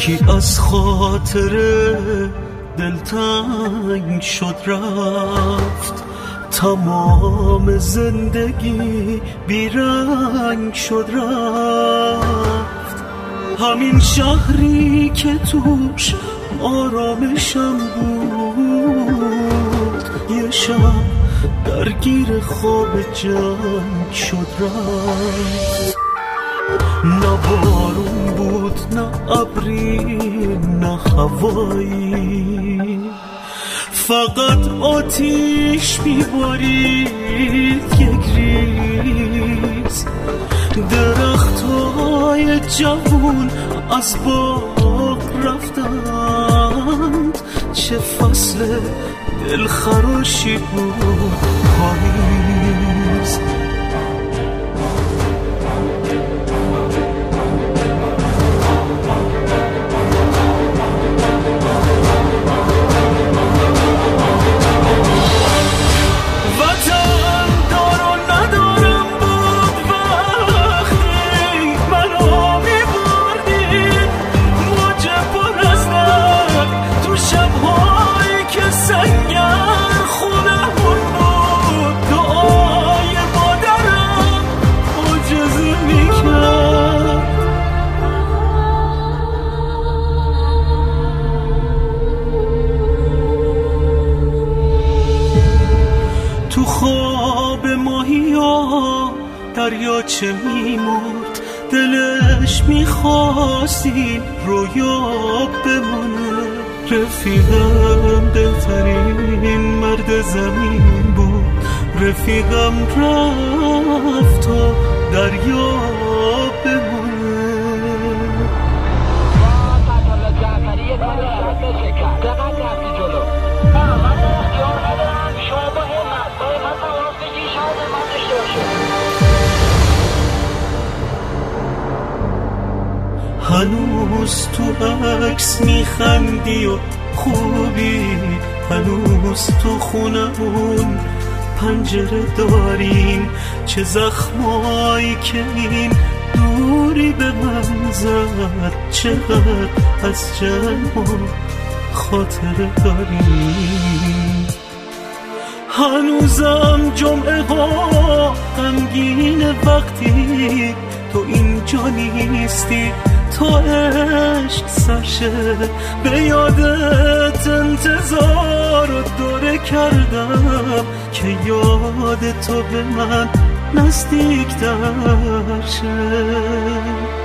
کی از خاطر دلتنگ شد رفت، تمام زندگی بیرنگ شد رفت. همین شهری که توش آرامشم بود، یه شب درگیر خواب جنگ شد رفت. نه بارون بود نه ابری نه هوایی، فقط آتیش میبارید یک ریز. درختای جوون از باغ رفتند، چه فصل دلخراشی بود پاییز. تو خواب ماهیا دریاچه میمرد، دلش میخواست این رویا بمونه. رفیقم دلترین مرد زمین بود، رفیقم رفت تا دریا بمونه. هنوز تو عکس میخندی و خوبی، هنوز تو خونمون پنجره داریم. چه زخمایی که این دوری به من زد، چقدر از جمع و خاطره داریم. هنوزم جمعه ها غمگین وقتی تو اینجا نیستی، تا عشق سرشه به یادت انتظار و دوره کردم که یاد تو به من نزدیک در شه.